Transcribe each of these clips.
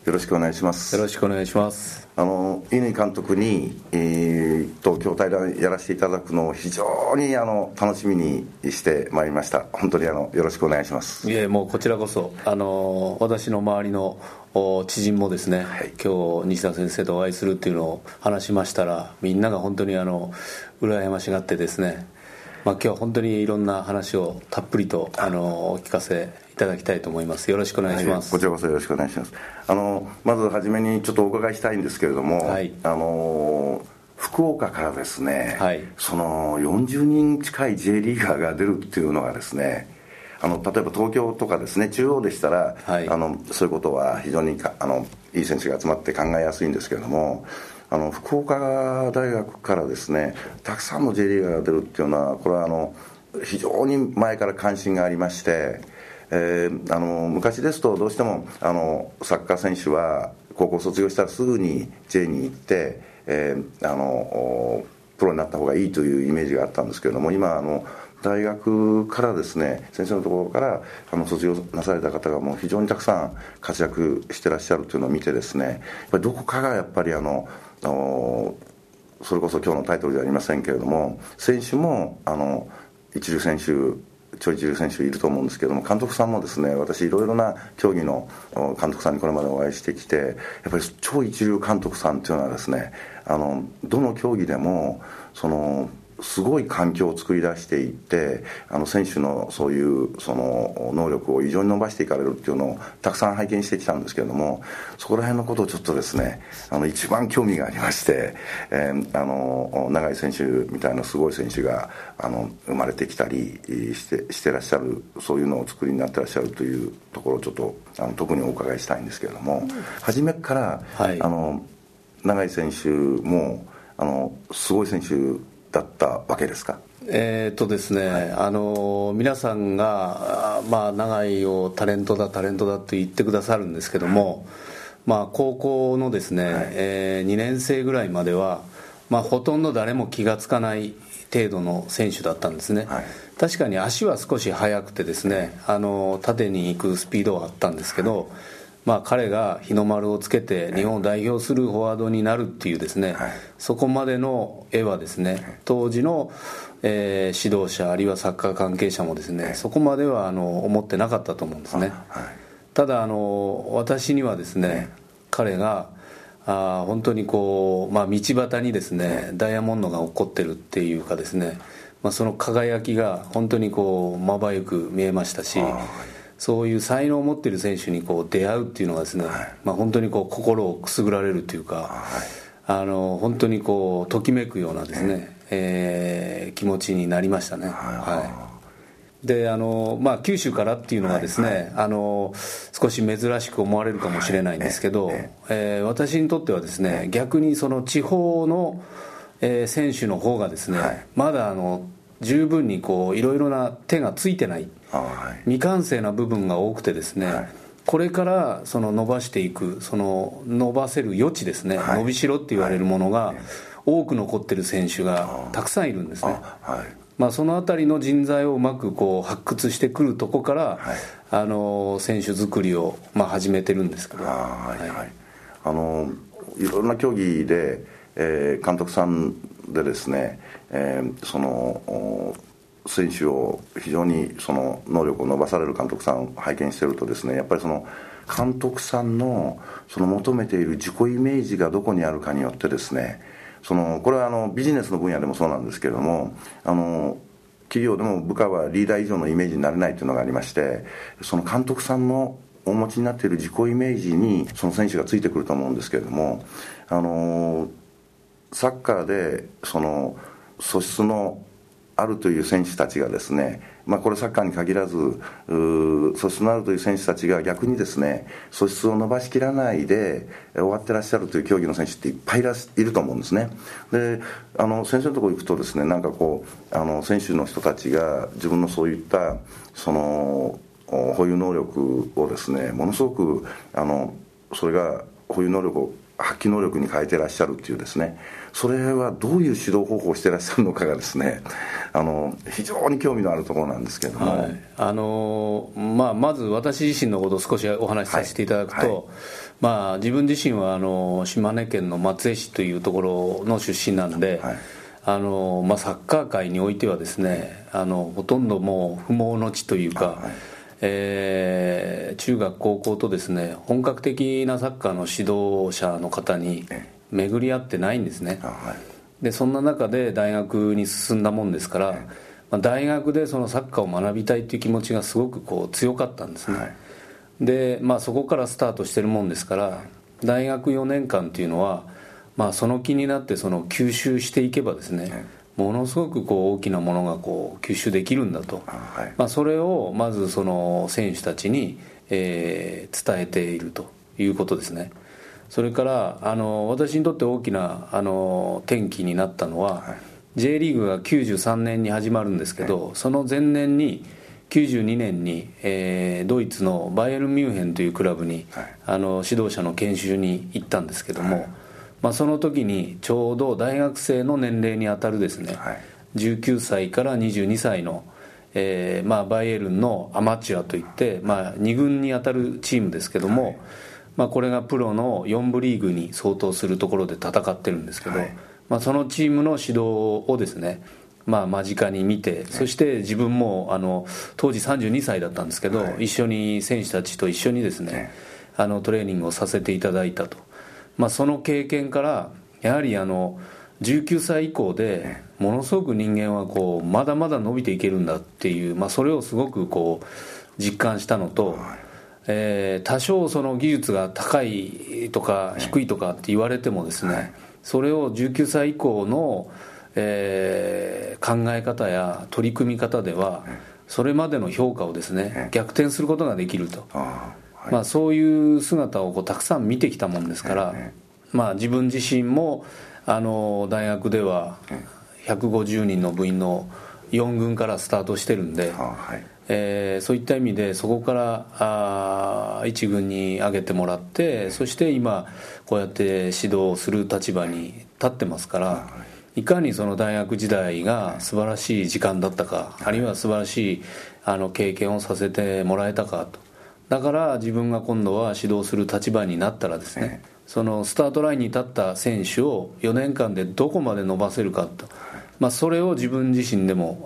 よろしくお願いします。 よろしくお願いします。 乾監督に、今日対談やらせていただくのを非常に楽しみにしてまいりました。本当によろしくお願いします。 いえ、もうこちらこそ私の周りの知人もですね、はい、今日西田先生とお会いするっていうのを話しましたら、みんなが本当に羨ましがってですね、今日は本当にいろんな話をたっぷりとお聞かせいただきたいと思います。よろしくお願いします。 はい、こちらこそよろしくお願いします。まずはじめにちょっとお伺いしたいんですけれども、はい、福岡からですね、はい、その40人近い J リーガーが出るっていうのがですね、例えば東京とかですね、中央でしたら、はい、そういうことは非常にいい選手が集まって考えやすいんですけれども、福岡大学からですね、たくさんの J リーガーが出るっていうのは、これは非常に前から関心がありまして、昔ですとどうしてもサッカー選手は高校卒業したらすぐに J に行って、プロになった方がいいというイメージがあったんですけれども、今大学からですね、先生のところから卒業なされた方がもう非常にたくさん活躍してらっしゃるというのを見てですね、やっぱりどこかがやっぱりそれこそ今日のタイトルではありませんけれども、選手も一流選手、超一流選手いると思うんですけども、監督さんもですね、私いろいろな競技の監督さんにこれまでお会いしてきて、やっぱり超一流監督さんっていうのはですね、どの競技でもすごい環境を作り出していって、選手のそういう能力を異常に伸ばしていかれるっていうのをたくさん拝見してきたんですけれども、そこら辺のことをちょっとですね、一番興味がありまして、永井選手みたいなすごい選手が生まれてきたりしてらっしゃる、そういうのをお作りになってらっしゃるというところをちょっと特にお伺いしたいんですけれども、初めから、はい、永井選手もすごい選手だったわけですか？ ですね、はい、皆さんが、永井をタレントだと言ってくださるんですけども、高校のですね、はい、2年生ぐらいまでは、ほとんど誰も気がつかない程度の選手だったんですね、はい、確かに足は少し速くてですね、縦に行くスピードはあったんですけど、彼が日の丸をつけて日本を代表するフォワードになるっていうですね、はい、そこまでの絵はですね、当時の、指導者あるいはサッカー関係者もですね、そこまでは思ってなかったと思うんですね、はい、ただ私にはですね、彼が本当に道端にですね、ダイヤモンドが起こってるっていうかですね、その輝きが本当にまばゆく見えましたし、そういう才能を持っている選手に出会うっていうのがですね、はい、本当に心をくすぐられるというか、はい、本当にときめくようなですね、気持ちになりましたね、はい、で九州からっていうのはですね、はいはい、少し珍しく思われるかもしれないんですけど、私にとってはですね、逆にその地方の、選手の方がですね、はい、まだ十分にいろいろな手がついてない、未完成な部分が多くてですね、はい、これから伸ばしていく、伸ばせる余地ですね、はい、伸びしろって言われるものが多く残ってる選手がたくさんいるんですね、はい、そのあたりの人材をうまく発掘してくるとこから、はい、選手作りを始めてるんですけど、はいはい、 いろんな競技で、監督さんでですね、選手を非常に能力を伸ばされる監督さんを拝見しているとですね、やっぱり監督さんの求めている自己イメージがどこにあるかによってですね、これはビジネスの分野でもそうなんですけれども、企業でも部下はリーダー以上のイメージになれないというのがありまして、監督さんのお持ちになっている自己イメージにその選手がついてくると思うんですけれども、サッカーで素質のあるという選手たちがですね、これサッカーに限らず素質のあるという選手たちが逆にですね、素質を伸ばしきらないで終わってらっしゃるという競技の選手っていっぱいいると思うんですね。で先生のところ行くとですね、選手の人たちが自分のそういった保有能力をですね、ものすごくそれが保有能力を発揮能力に変えてらっしゃるっていうですね、それはどういう指導方法をしてらっしゃるのかがですね、非常に興味のあるところなんですけれども、 はい、まず私自身のことを少しお話しさせていただくと、はい、自分自身は島根県の松江市というところの出身なんで、はい、サッカー界においてはですね、ほとんどもう不毛の地というか、はい、中学高校とですね、本格的なサッカーの指導者の方に巡り合ってないんですね。でそんな中で大学に進んだもんですから、大学でそのサッカーを学びたいという気持ちがすごく強かったんですね。はい、でそこからスタートしてるもんですから、大学4年間というのは、その気になってその吸収していけばですね、ものすごく大きなものが吸収できるんだと、はい、それをまずその選手たちに、伝えているということですね。それから私にとって大きな転機になったのは、はい、J リーグが93年に始まるんですけど、はい、その前年に92年に、ドイツのバイエルンミュンヘンというクラブに、はい、指導者の研修に行ったんですけども、はい、その時にちょうど大学生の年齢にあたるですね、はい、19歳から22歳の、バイエルンのアマチュアといって、2軍にあたるチームですけども、はい、これがプロの4部リーグに相当するところで戦ってるんですけど、はい、そのチームの指導をですね、間近に見て、そして自分も当時32歳だったんですけど、はい、一緒に選手たちと一緒にですね、トレーニングをさせていただいたと、その経験からやはり19歳以降でものすごく人間はまだまだ伸びていけるんだっていう、それをすごく実感したのと、多少その技術が高いとか低いとかって言われてもですね、それを19歳以降の、考え方や取り組み方ではそれまでの評価をですね逆転することができると、そういう姿をたくさん見てきたもんですから、自分自身も大学では150人の部員の4軍からスタートしてるんで、そういった意味でそこから1軍に上げてもらって、そして今こうやって指導する立場に立ってますから、いかにその大学時代が素晴らしい時間だったか、あるいは素晴らしい経験をさせてもらえたかと。だから自分が今度は指導する立場になったらですね、そのスタートラインに立った選手を4年間でどこまで伸ばせるかと、それを自分自身でも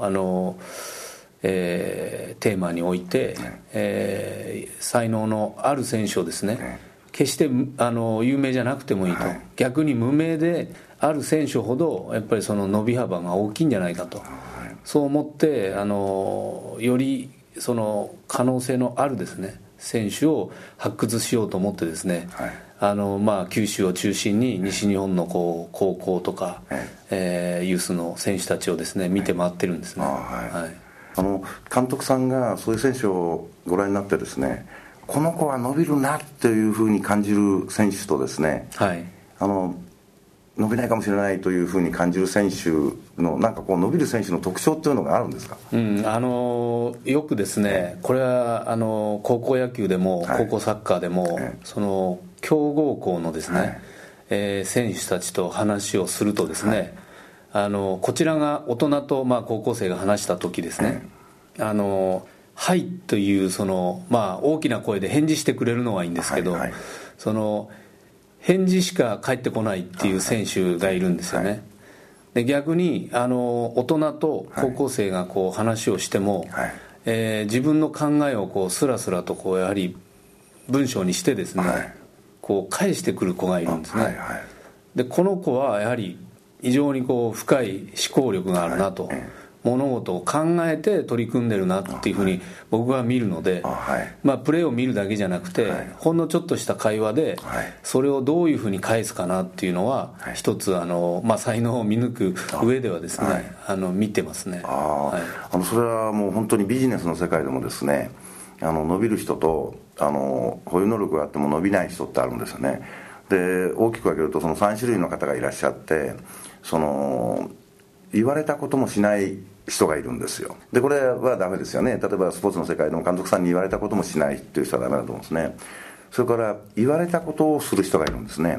テーマに置いて、才能のある選手をですね、決して有名じゃなくてもいいと、逆に無名である選手ほどやっぱりその伸び幅が大きいんじゃないかと、そう思ってよりその可能性のあるですね選手を発掘しようと思ってですね、九州を中心に西日本の高校とか、ユースの選手たちをですね見て回ってるんですね。 監督さんがそういう選手をご覧になってですね、この子は伸びるなというふうに感じる選手とですね、伸びないかもしれないというふうに感じる選手のなんか伸びる選手の特徴っていうのがあるんですか？ よくですね、これは高校野球でも高校サッカーでも、その強豪校のですね、選手たちと話をするとですね、こちらが大人と高校生が話した時ですね、はいというその、大きな声で返事してくれるのはいいんですけど、その返事しか返ってこないっていう選手がいるんですよね。で逆に大人と高校生が話をしても、自分の考えをスラスラとやはり文章にしてですね、返してくる子がいるんですね。でこの子はやはり非常に深い思考力があるなと、物事を考えて取り組んでるなっていうふうに僕は見るので、プレーを見るだけじゃなくて、ほんのちょっとした会話でそれをどういうふうに返すかなっていうのは一つ才能を見抜く上ではですね、見てますね。 それはもう本当にビジネスの世界でもですね、伸びる人と保有能力があっても伸びない人ってあるんですよね。で大きく分けるとその3種類の方がいらっしゃって、その言われたこともしない人がいるんですよ。でこれはダメですよね。例えばスポーツの世界でも監督さんに言われたこともしないっていう人はダメだと思うんですね。それから言われたことをする人がいるんですね。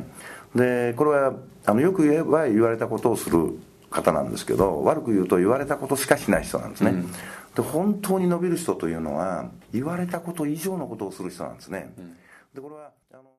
でこれはよく言えば言われたことをする方なんですけど、悪く言うと言われたことしかしない人なんですね、で本当に伸びる人というのは言われたこと以上のことをする人なんですね、でこれは